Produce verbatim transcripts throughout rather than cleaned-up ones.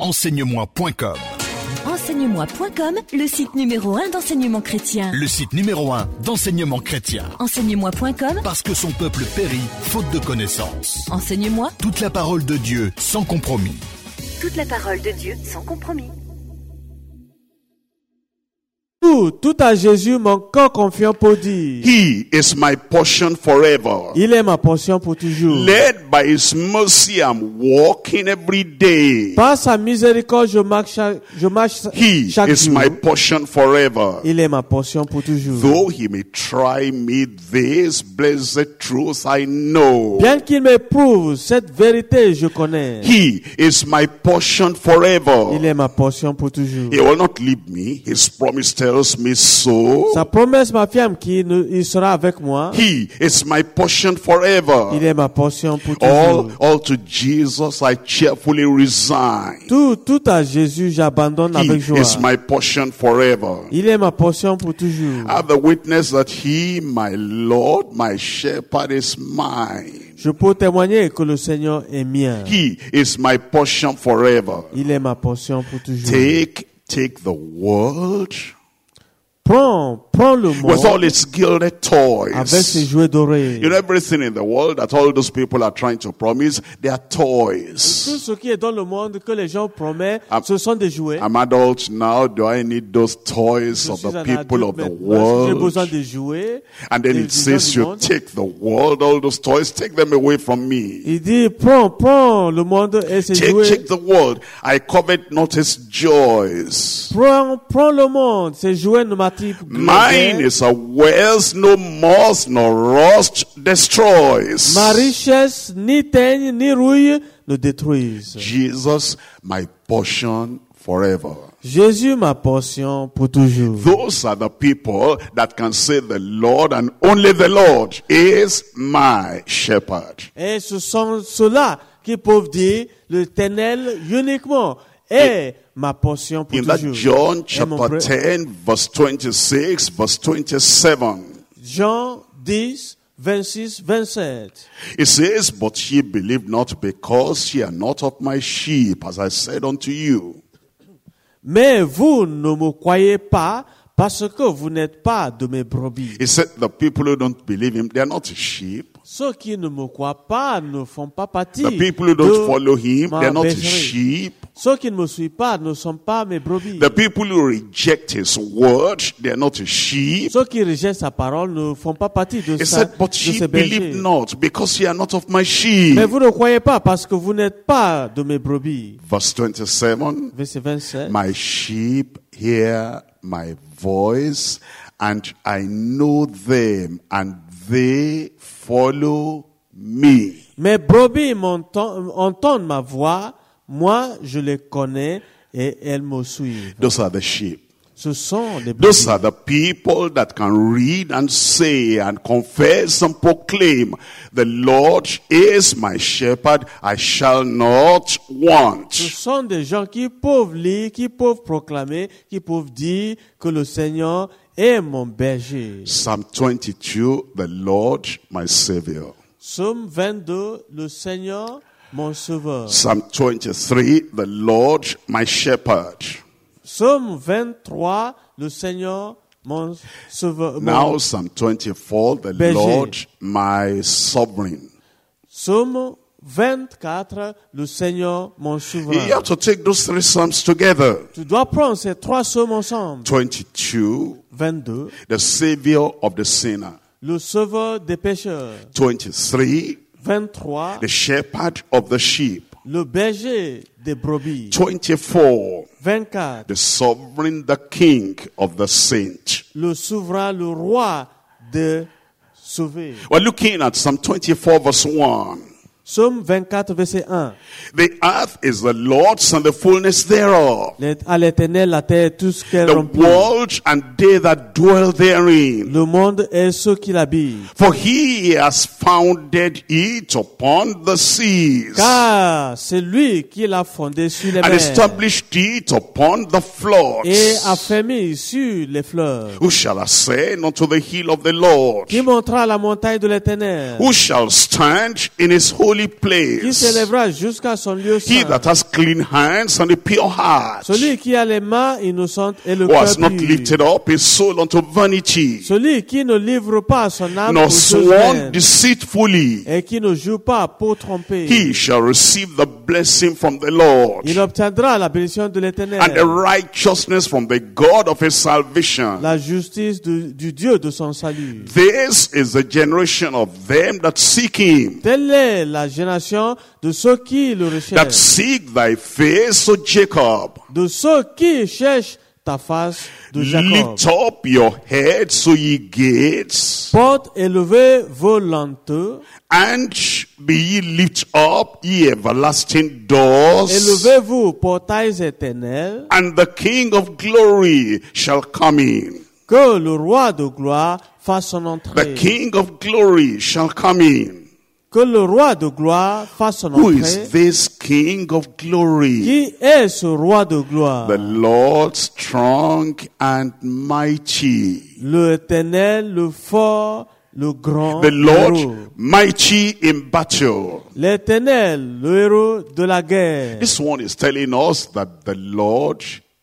enseigne-moi point com. enseigne-moi point com, le site numéro un d'enseignement chrétien. Le site numéro un d'enseignement chrétien. enseigne-moi point com, parce que son peuple périt faute de connaissances. Enseigne-moi. Toute la parole de Dieu sans compromis. Toute la parole de Dieu sans compromis. Tout, tout à Jésus, mon corps confiant pour dire. He is my portion forever. Il est ma portion pour toujours. Led by His mercy, I'm walking every day. Par sa miséricorde, je marche chaque, je marche He chaque is jour. my portion forever. Il est ma portion pour toujours. Though He may try me, this blessed truth I know. Bien qu'il m'éprouve, cette vérité je connais. He is my portion forever. Il est ma portion pour toujours. He will not leave me. His promise tells me so. Sa promesse m'affirme qu'il il sera avec moi. He is my portion forever. Il est ma portion pour All, toujours. all to Jesus I cheerfully resign. Tout, tout à Jésus, j'abandonne He avec joie. is my portion forever. Il est ma portion pour toujours. I have the witness that He, my Lord, my shepherd, is mine. Je peux témoigner que le Seigneur est mien. He is my portion forever. Il est ma portion pour toujours. Take, take the world Prends, prends le monde with all its gilded avec ses toys. jouets dorés. You know, everything in the world that all those people are trying to promise, they are Tout toys. ce qui est dans le monde que les gens promettent, I'm- ce sont des jouets. I'm adult now. Do I need those toys Je of suis the un people of adulte the maintenant, j'ai besoin world? de jouets. And then des it gens says du you monde. take the world, all those toys, take them away from me. Il dit, prends, prends le monde et ses Take, jouets. take the world. I covet not its joys. Prends, prends le monde, ses jouets ne m'attirent Mine is a wealth no moth nor rust destroys. Ma richesse, ni teigne, ni rouille ne détruisent. Jesus, my portion forever. Jésus, ma portion pour toujours. Those are the people that can say the Lord and only the Lord is my shepherd. Et ce sont ceux-là qui peuvent dire, l'Éternel uniquement est ma portion pour In that toujours. John Et mon chapter frère- ten, verse twenty-six, verse twenty-seven, Jean dix, vingt-six, vingt-sept. it says, but ye believe not because ye are not of my sheep, as I said unto you. Mais vous ne me croyez pas parce que vous n'êtes pas de mes brebis. He said, the people who don't believe him, they are not his sheep. Ceux qui ne me croient pas ne font pas partie The people who don't de follow him, ma they are not his bergerie. sheep. Ceux qui ne me suivent pas ne sont pas mes brebis. The people who reject his word, they are not his sheep. Ceux qui rejettent sa parole ne font pas partie de, He sa, said, but de ye ses bergers. believe not, because ye are not of my sheep. Mais vous ne croyez pas parce que vous n'êtes pas de mes brebis. Verse twenty-seven, Verset vingt-sept. my sheep hear my voice, and I know them, and they follow me. Mes brebis m'entendent- entendent ma voix, moi je les connais et elles me suivent. Those are the sheep. Ce sont les Those brebis. are the people that can read and say and confess and proclaim, the Lord is my shepherd, I shall not Ce want. sont des gens qui peuvent lire, qui peuvent proclamer, qui peuvent dire que le Seigneur est mon berger. Psalm twenty-two, the Lord my Savior. Psaume vingt-deux, le Seigneur mon sauveur. Psalm twenty-three, the Lord my shepherd. Psaume vingt-trois, le Seigneur mon sauveur. mon- Now Psalm twenty-four, the Berger. Lord my sovereign. Psaume vingt-quatre, le Seigneur mon You souverain. have to take those three Psalms together. Tu dois prendre ces trois psaumes ensemble. twenty-two, vingt-deux, the Savior of the sinner. le sauveur des pécheurs. twenty-three, vingt-trois, the shepherd of the sheep. le berger des brebis. twenty-four, vingt-quatre, the sovereign, the king of the saint. le souverain, le roi de sauver. We're looking at Psalm twenty-four, verse one. Psaume vingt-quatre, verset un. The earth is the Lord's and the fullness thereof, L'Ét- À l'Éternel, la terre, tout ce qu'elle the remplit. world and they that dwell therein. Le monde et ceux qui l'habitent. For he has founded it upon the seas, Car c'est lui qui l'a fondé sur les and mers established it upon the et floods. a fermé sur les fleuves. Who shall ascend unto the hill of the Lord? Qui montra la montagne de l'Éternel? Who shall stand in his holy holy qui place. s'élèvera jusqu'à son lieu He saint. that has clean hands and a pure heart, Celui qui a les mains innocentes et le who has cœur not pur. lifted up his soul unto vanity, Celui qui ne livre pas son âme nor aux choses sworn vaines deceitfully, et qui ne joue pas pour tromper. he shall receive the blessing from the Lord, Il obtiendra la bénédiction de l'Éternel, and the righteousness from the God of his salvation. la justice du, du Dieu de son salut. This is the generation of them that seek him, Telle est la génération de ceux qui le that recherchent, seek thy face, O Jacob. de ceux qui cherchent ta face, de Jacob. Lift up your heads, O ye gates, Portes, élevez vos lenteux, and be ye lift up, ye everlasting doors, élevez-vous, portails éternels, and the King of glory shall come in. que le roi de gloire fasse son The entrée. King of glory shall come in. Que le roi de gloire fasse son Who is entrée. this King of glory? Qui est ce roi de gloire? The Lord strong and mighty. L'Éternel, le fort, le grand The Lord héros. mighty in battle. L'Éternel, le héros de la guerre. This one is telling us that the Lord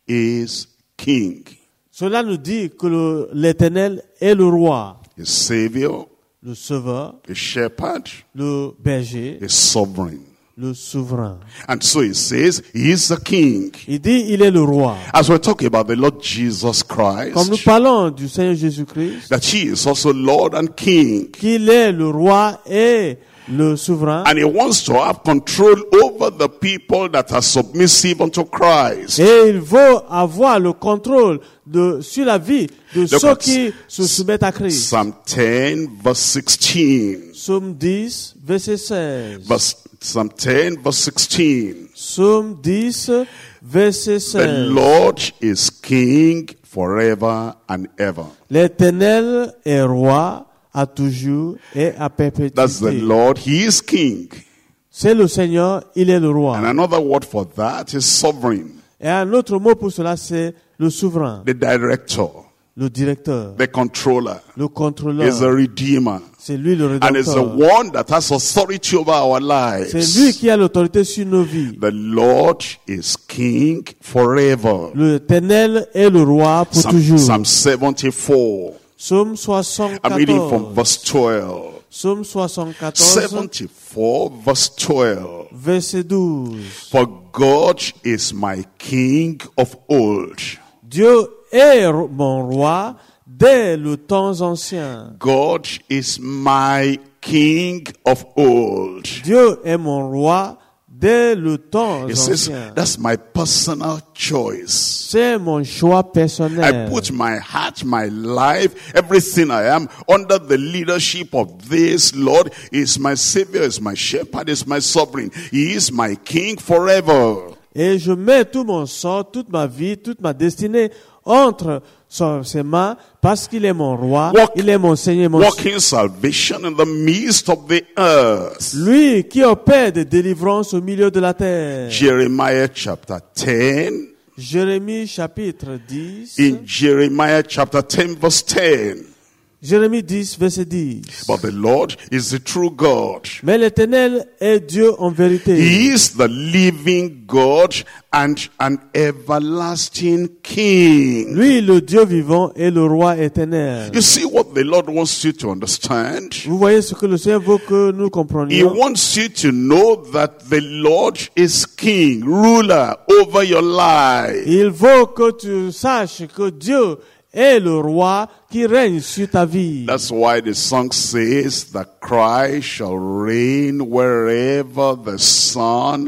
is King. Cela nous dit que le- l'Éternel est le roi, His Savior, le sauveur, the shepherd, le berger, is sovereign. le souverain. And so he says, he is the King. Il dit, il est le roi. As we're talking about the Lord Jesus Comme nous Christ, parlons du Seigneur Jésus-Christ, that he is also Lord and King. qu'il est le roi et le souverain, And he wants to have control over the people that are submissive unto Christ. et il veut avoir le contrôle de, sur la vie de Look ceux at qui se soumettent à Christ. Psalm ten, verse sixteen. Psaume dix, verset seize. Verse, Psalm ten, verse sixteen. Psaume dix, verset The seize. Lord is King forever and ever. L'Éternel est roi à toujours et à That's the perpétuité. Lord. He is King. C'est le Seigneur, il est le roi. And another word for that is sovereign. Et un autre mot pour cela, c'est le souverain, The director, le directeur, the controller, le is the contrôleur. redeemer. C'est lui le And is the rédempteur. one that has authority over our C'est lui lives. qui a l'autorité sur nos vies. The Lord is King forever. L'Éternel est le roi pour Psalm, toujours. Psalm seventy-four. Psalme I'm reading from soixante-quatorze. verse twelve. Psaume soixante-quatorze, seventy-four verse twelve. verset douze. For God is my King of old. Dieu est ro- mon roi dès le temps ancien. God is my King of old. Dieu est mon roi dès le temps He says, ancien. that's my personal choice. C'est mon choix I personnel. put my heart, my life, everything I am under the leadership of this Lord. He is my Savior, is my shepherd, is my sovereign. He is my King forever. Et je mets tout mon sort, toute ma vie, toute ma destinée entre son- ses mains parce qu'il est mon roi, Walk- il est mon Seigneur, mon Walking salvation in the midst of the earth. lui qui opère de délivrance au milieu de la terre. Jeremiah chapter ten. Jérémie chapitre dix. In Jeremiah chapter ten verse ten. Jérémie dix, verset dix. But the Lord is the true God. Mais l'Éternel est Dieu en vérité. He is the living God and an everlasting King. Lui, le Dieu vivant, est le roi éternel. You see what the Lord wants you to understand? Vous voyez ce que le Seigneur veut que nous He comprenions. wants you to know that the Lord is King, ruler over your life. Il veut que tu saches que Dieu est le roi qui règne sur ta vie. That's why the song says that Christ shall reign wherever the sun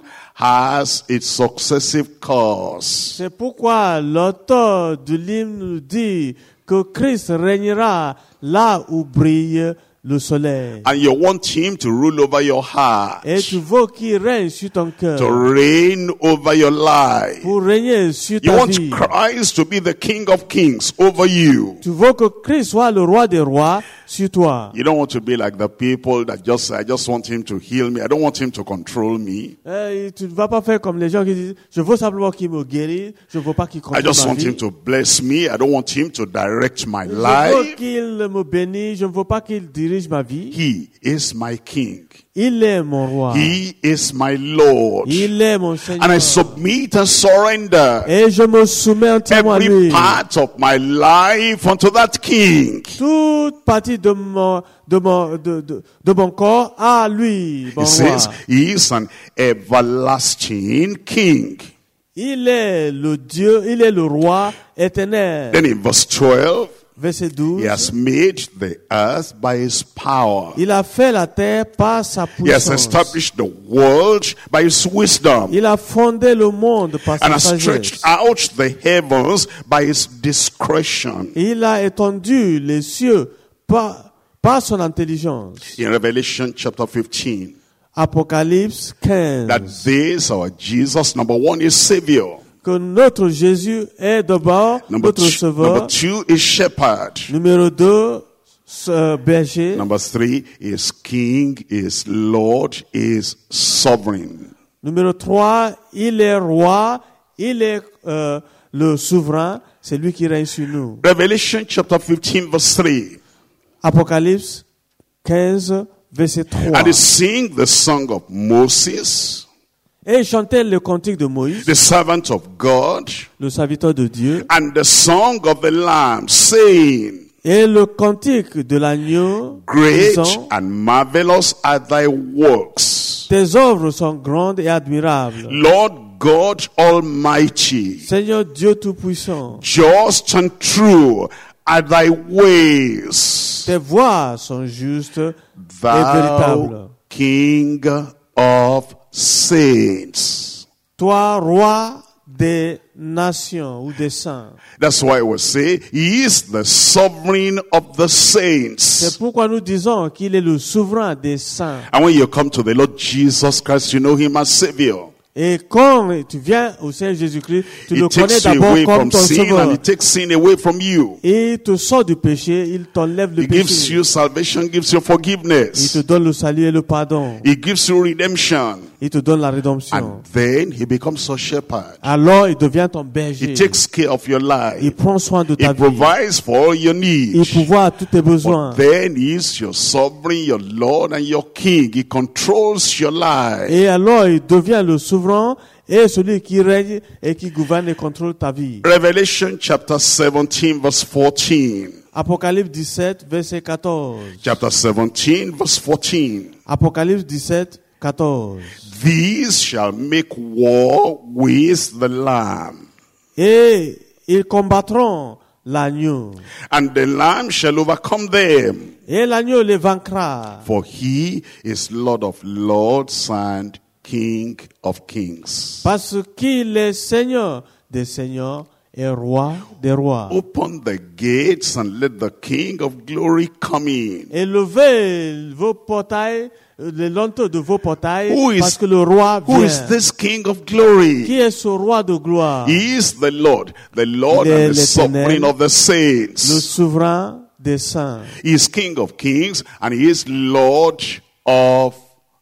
has its successive course. C'est pourquoi l'auteur de l'hymne nous dit que Christ régnera là où brille le soleil. And you want him to rule over your heart, Et tu veux qu'il règne sur ton cœur, to reign over your life. pour régner sur You ta want vie. Christ to be the King of Kings over you. Tu veux que Christ soit le roi des rois sur toi. You don't want to be like the people that just say, I just want him to heal me. I don't want him to control me. Eh, tu ne vas pas faire comme les gens qui disent, je veux simplement qu'il me guérisse, je veux pas qu'il I contrôle just ma want him vie. to bless me. I don't want him to direct my Je veux life. qu'il me bénisse, je ne veux pas qu'il dirige ma vie. He is my King. Il est mon roi. He is my Lord. Il est mon Seigneur. And I submit and surrender Et je me soumets entièrement à every lui. part of my life unto that King. Toute partie de mon, de mon, de, de, de mon corps à lui, mon He roi. says he is an everlasting King. Il est le Dieu, il est le roi éternel. Then in verse twelve, Verset he douze. has made the earth by his power. Il a fait la terre par sa He has puissance. established the world by his wisdom. Il a fondé le monde par And sa has stretched sagesse. out the heavens by his discretion. Il a étendu les cieux par, par son intelligence. In Revelation chapter fifteen, Apocalypse quinze. that this our Jesus, number one, is Savior. Que notre Jésus est d'abord Number notre two, sauveur. number two is Shepherd. Numéro deux, ce berger. Number three is King, is Lord, is Sovereign. Numéro trois, il est roi, il est euh, le souverain, c'est lui qui règne sur nous. Revelation chapter fifteen verse three. Apocalypse quinze, verset trois. And they sing the song of Moses, Et il chantait le cantique de Moïse, the servant of God, le serviteur de Dieu, and the song of the Lamb, saying, et le cantique de l'agneau, Great disant, and marvelous are thy works, tes œuvres sont grandes et admirables. Lord God Almighty. Seigneur Dieu Tout-Puissant, Just and true are thy ways, tes voies sont justes et thou véritables. King of saints. Toi, roi des nations ou des saints. That's why we say he is the sovereign of the C'est saints. pourquoi nous disons qu'il est le souverain des saints. And when you come to the Lord Jesus Christ, you know him as Savior. Et quand tu viens au Seigneur Jésus-Christ, tu He le connais takes you d'abord away comme from ton sin and sauveur. he takes sin away from you. Et il te sort du péché, il t'enlève le He gives péché. you salvation, gives you Il forgiveness. te donne le salut et le pardon. He gives you redemption. Il te donne la rédemption. And then he becomes a shepherd. Alors il devient ton berger. He takes care of your Il life. prend soin de He ta vie. provides for all your Il needs. pourvoit à tous tes besoins. But then he is your sovereign, your Lord, and your King. He controls your life. Et alors il devient le souverain et celui qui règne et qui gouverne et contrôle ta vie. Revelation chapter seventeen verse fourteen. Apocalypse dix-sept, verset quatorze. Chapter seventeen verse fourteen. Apocalypse dix-sept, quatorze. These shall make war with the Lamb, Et ils combattront l'agneau. and the Lamb shall overcome them. Et l'agneau les vaincra. For he is Lord of lords and King of kings. Parce qu'il est Seigneur des seigneurs et roi des rois. Open the gates and let the King of glory come in. Et levez vos portails, les linteaux de vos portails, Who is- parce que le roi Who is vient. this King of glory? Qui est ce roi de gloire? He is the Lord, the Lord Il est and the l'Éternel, sovereign of the Le saints. souverain des saints. He is King of kings and he is Lord of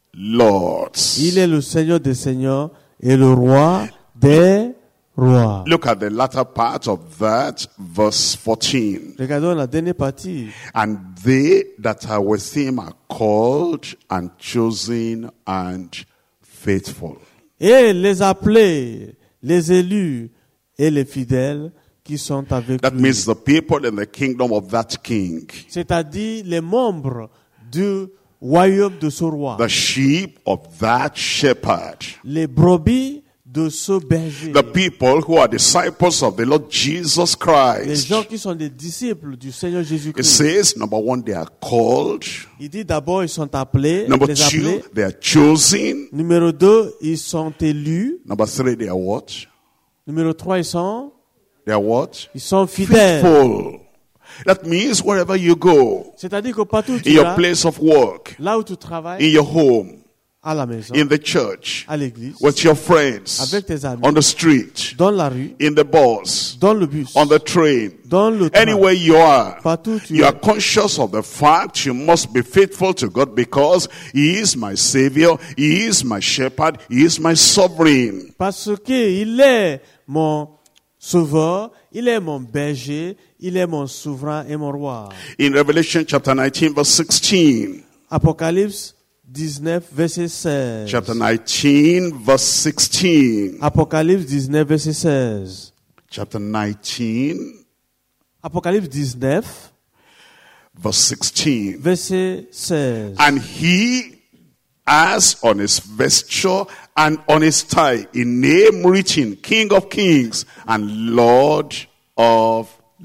lords. Il est le Seigneur des seigneurs et le roi des rois. Look at the latter part of that verse fourteen. Regardons la dernière partie. And they that are with him are called and chosen and faithful. Et les appelés, les élus et les fidèles qui sont avec That lui. means the people in the kingdom of that king. C'est-à-dire les membres du royaume de ce roi. The sheep of that shepherd. Les brebis de ce berger. The people who are disciples of the Lord Jesus Les Christ. gens qui sont des disciples du Seigneur It Jésus-Christ. says, number one, they are called. Il dit d'abord ils sont appelés, Number les two, appelés. they are chosen. Numéro deux, ils sont élus. Number three, they are what? Numéro trois, ils sont, They are what? ils sont fidèles. Faithful. That means wherever you go, C'est-à-dire que partout où in tu your vas, place of work, là où tu in travailles, your home, à la maison, in the church, à l'église, with your friends, avec tes amis, on the street, dans la rue, in the bus, dans le bus, on the train, dans le train, anywhere you are, partout où tu you es. are conscious of the fact you must be faithful to God because He is my Savior, He is my shepherd, He is my sovereign. Parce qu'il est mon sauveur, il est mon berger, il est mon souverain et mon roi. In Revelation chapter nineteen verse sixteen, Apocalypse dix-neuf, verset seize. Chapter nineteen, verse sixteen. Apocalypse dix-neuf, verset seize. Chapter nineteen, Apocalypse dix-neuf, verse sixteen. verset seize. And he has on his vesture and on his tie a name written, King of Kings and Lord of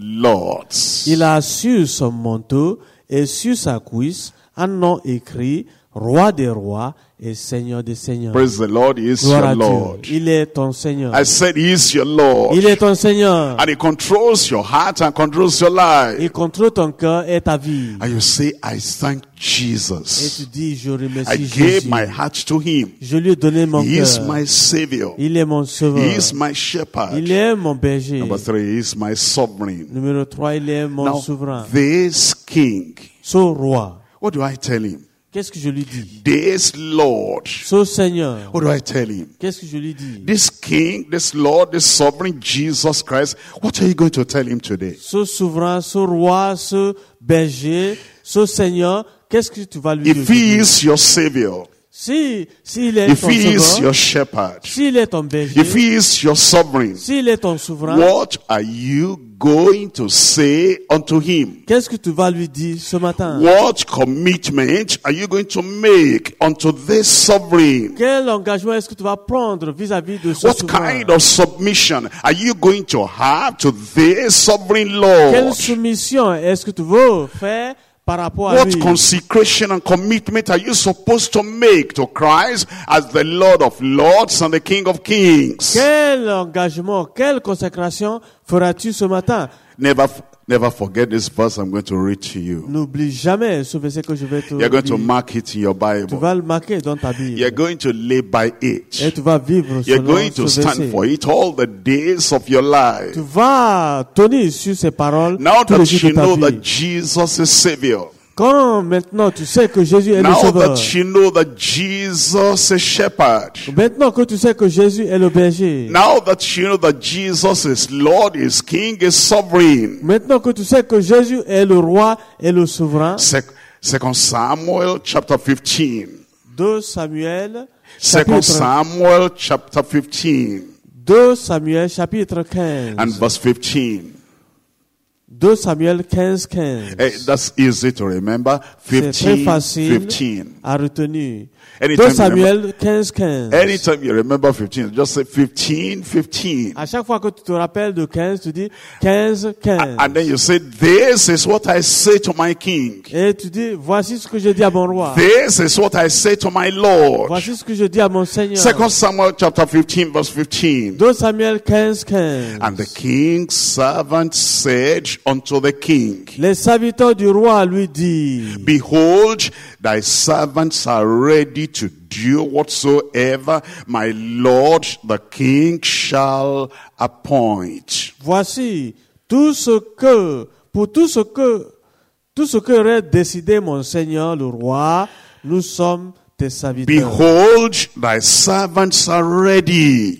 Lords. Il a sur son manteau et sur sa cuisse un nom écrit, Roi des rois et Seigneur des seigneurs. Praise the Lord, he is Gloire your à Lord. Dieu. Il est ton Seigneur. I said he is your Lord. Il est ton Seigneur. And he controls your heart and controls your life. Il contrôle ton cœur et ta vie. And you say, I thank Et Jesus. tu dis, je I remercie gave Jésus. my heart to him. Je lui ai donné mon He is cœur. my Savior. Il est mon sauveur. He is my shepherd. Il est mon berger. Number three, he is my sovereign. Numéro trois, il est mon Now, souverain. this king, Ce roi. what do I tell him? Qu'est-ce que je lui dis? This Lord, Ce Seigneur. what do I tell him? Qu'est-ce que je lui dis? This king, this Lord, this sovereign Jesus Christ, what are you going to tell him today? Ce souverain, ce roi, ce berger, ce Seigneur, qu'est-ce que tu vas lui dire? If he is your Savior, Si, s'il est if ton he is your sauveur, shepherd, s'il est ton berger, if he is your sovereign, s'il est ton souverain, what are you going to say unto him? qu'est-ce que tu vas lui dire ce matin? What commitment are you going to make unto this sovereign? Quel engagement est-ce que tu vas prendre vis-à-vis de ce What souverain? kind of submission are you going to have to this sovereign Quelle Lord? soumission est-ce que tu veux faire par rapport à What lui? consecration and commitment are you supposed to make to Christ as the Lord of Lords and the King of Kings? Quel engagement, quelle consécration feras-tu ce matin? Never, never forget this verse I'm going to read to you. N'oublie jamais ce verset que je vais te You're going to dire. mark it in your Tu Bible. vas le marquer dans ta Bible. You're going to live by Et it. tu vas vivre You're selon going to ce stand verset. for it all the days of your life. Tu vas tenir sur ces paroles Now tous les that jours you de ta know vie. that Jesus is Savior. Quand maintenant tu sais que Jésus est le Now sauveur. that you know that Jesus is shepherd. Maintenant que tu sais que Jésus est le berger. Now that you know that Jesus is Lord, is King, is sovereign. Maintenant que tu sais que Jésus est le roi et le souverain. Sec- Second Samuel chapter fifteen. deux Samuel Second chapitre, Samuel chapter fifteen deux Samuel chapitre quinze. and verse fifteen. deux Samuel quinze, quinze. Eh, that's easy to remember. C'est très fifteen, facile fifteen. à retenir. Anytime deux you remember- Samuel quinze, quinze. Anytime you remember fifteen, just say fifteen, fifteen. À chaque fois que tu te rappelles de quinze, tu dis quinze, quinze. And then you say, this is what I say to my king. Et tu dis, voici ce que je dis à mon roi. This is what I say to my Lord. Voici ce que je dis à mon Seigneur. Second Samuel chapter fifteen verse fifteen. deux Samuel quinze, quinze. And the king's servant said unto the king, Les serviteurs du roi lui disent, behold, thy servants are ready to do whatsoever my lord the king shall appoint. voici tout ce que, pour tout ce que, tout ce que aurait décidé mon Seigneur le roi, nous sommes tes serviteurs. Behold, thy servants are ready,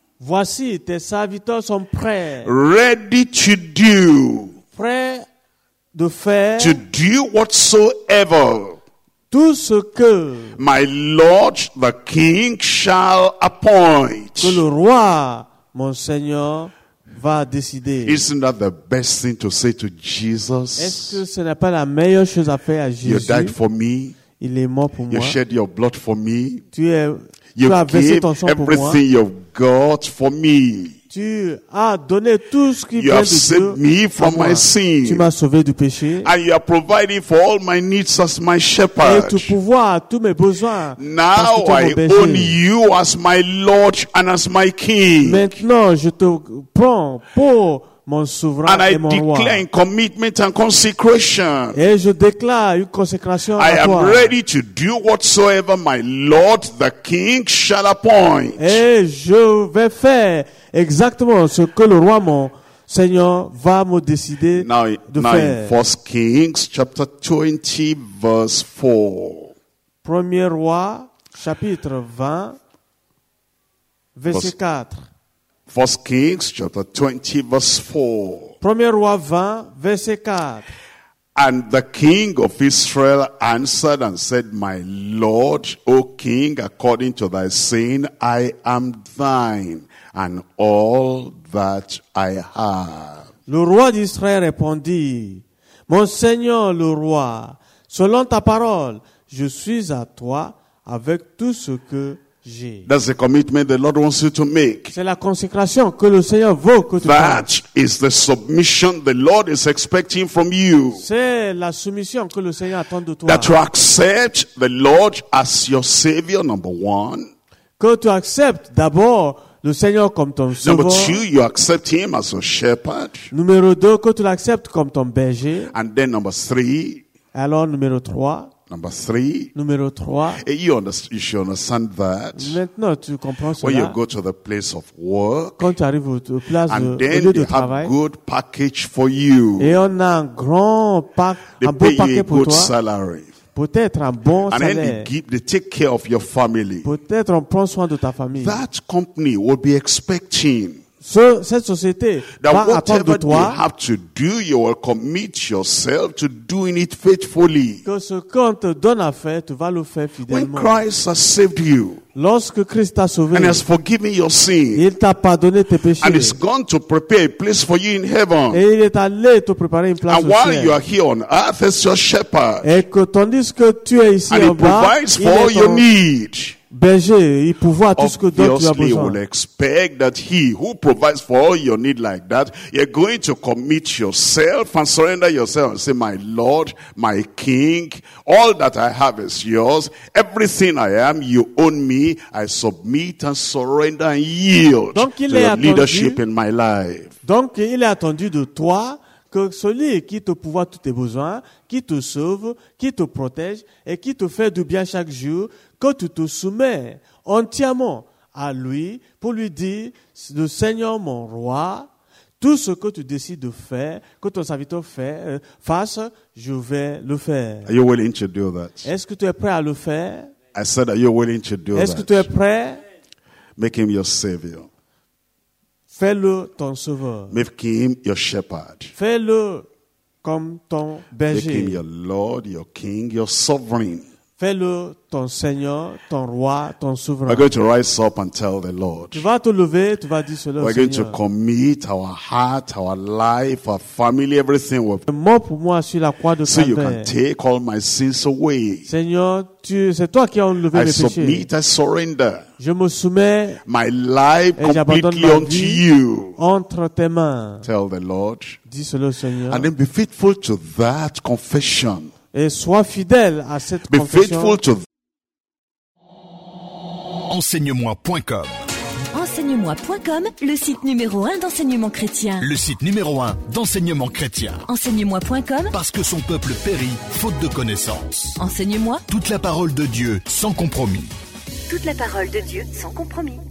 Voici tes serviteurs sont prêts, ready to do, prêts de faire to do whatsoever tout ce que, my lord the king shall appoint. que le roi, mon Seigneur, va décider. Isn't that the best thing to say to Est-ce Jesus? que ce n'est pas la meilleure chose à faire à You Jésus? died for me. Il est mort pour You moi. shed your blood for me. Tu, es, You tu as versé gave ton sang pour moi. everything you've got for me. Tu as donné tout ce qui You vient have de saved Dieu me à from moi. my sin. Tu m'as sauvé du péché. And you are providing for all my needs as my Et shepherd. tu pourvois à tous mes besoins. Now parce que tu es mon I berger. own you as my Lord and as my King. Maintenant, je te prends pour mon souverain And I et mon roi. declare in commitment and consecration, Et je déclare une consécration I à am toi. ready to do whatsoever my Lord the King shall appoint. Et je vais faire exactement ce que le roi, mon Seigneur, va me décider Now, de now in faire. First Kings chapter twenty verse four. Premier roi, chapitre vingt, verset Verse- quatre. First Kings chapter twenty verse four. Premier roi vingt, verset quatre. And the king of Israel answered and said, My Lord, O king, according to thy saying, I am thine, and all that I have. Le roi d'Israël répondit, Mon Seigneur le roi, selon ta parole, je suis à toi avec tout ce que j'ai. That's the commitment the Lord wants you to make. C'est la consécration que le Seigneur veut que tu fasses. That is the submission the Lord is expecting from you. C'est la soumission que le Seigneur attend de toi. That you accept the Lord as your Savior, number one. Que tu acceptes d'abord le Seigneur comme ton Number sauveur. two, you accept Him as a shepherd. Numéro deux, que tu l'acceptes comme ton berger. And then number three, Alors, numéro trois. number three, Numéro trois. eh, you, understand, you should understand that Maintenant, tu comprends when you cela. go to the place of work, Quand tu arrives au, au place de, and au then lieu they de travail. have good package for you. Et on a un grand pack, They un beau pay you paquet a pour good toi. salary. Peut-être un bon And then they salaire. give, they take care of your family. Peut-être on prend soin de ta famille. That company will be expecting Ce, cette société that va attendre de whatever you toi have to do, you will commit yourself to doing it faithfully. que ce qu'on te donne à faire, tu vas le faire When fidèlement. Christ has saved you Lorsque Christ t'a sauvé, and has forgiven your sin il t'a pardonné tes péchés. and is gone to prepare a place for you in heaven, Et il est allé te préparer une place and au while ciel. you are here on earth as your shepherd, Et que tandis que tu es ici and en He bas, provides il for all est your ton need, berger, il pourvoit tout ce que dont tu as obviously besoin. will expect that He who provides for all your need like that, you're going to commit yourself and surrender yourself and say, My Lord, my King, all that I have is yours. Everything I am, you own me. I submit and surrender and yield Donc, to il est your attendu- leadership in my life. Donc, il est attendu de toi que celui qui te pourvoit tous tes besoins, qui te sauve, qui te protège et qui te fait du bien chaque jour, que tu te soumets entièrement à lui pour lui dire, le Seigneur mon roi, tout ce que tu décides de faire, que ton serviteur fait, euh, fasse, je vais le faire. Are you willing to do that? Est-ce que tu es prêt à le faire? I said, are you willing to do Est-ce que tu es that? prêt? Make Him your Savior. Fais-le ton sauveur. Make Him your shepherd. Fais-le comme ton Make Him berger. your Lord, your King, your sovereign. Fais-le ton Seigneur, ton roi, ton souverain. We're going to rise up and tell the Lord. Tu vas te lever, tu vas dire cela au We're going to Seigneur. commit our heart, our life, our family, everything. We've, Mort pour moi sur la croix de so you can Calvaire. take all my sins away. Seigneur, tu, c'est toi qui as enlevé I mes péchés. submit, I surrender Je me soumets my life et j'abandonne completely ma unto vie you. entre tes mains. Tell the Lord. Dis cela au Seigneur. And then be faithful to that confession. Et sois fidèle à cette Be confession. faithful to enseignemoi point com. Enseignemoi point com, le site numéro un d'enseignement chrétien. Le site numéro un d'enseignement chrétien. Enseignemoi point com, Parce que son peuple périt faute de connaissances. enseigne-moi Toute la parole de Dieu sans compromis. toute la parole de Dieu sans compromis.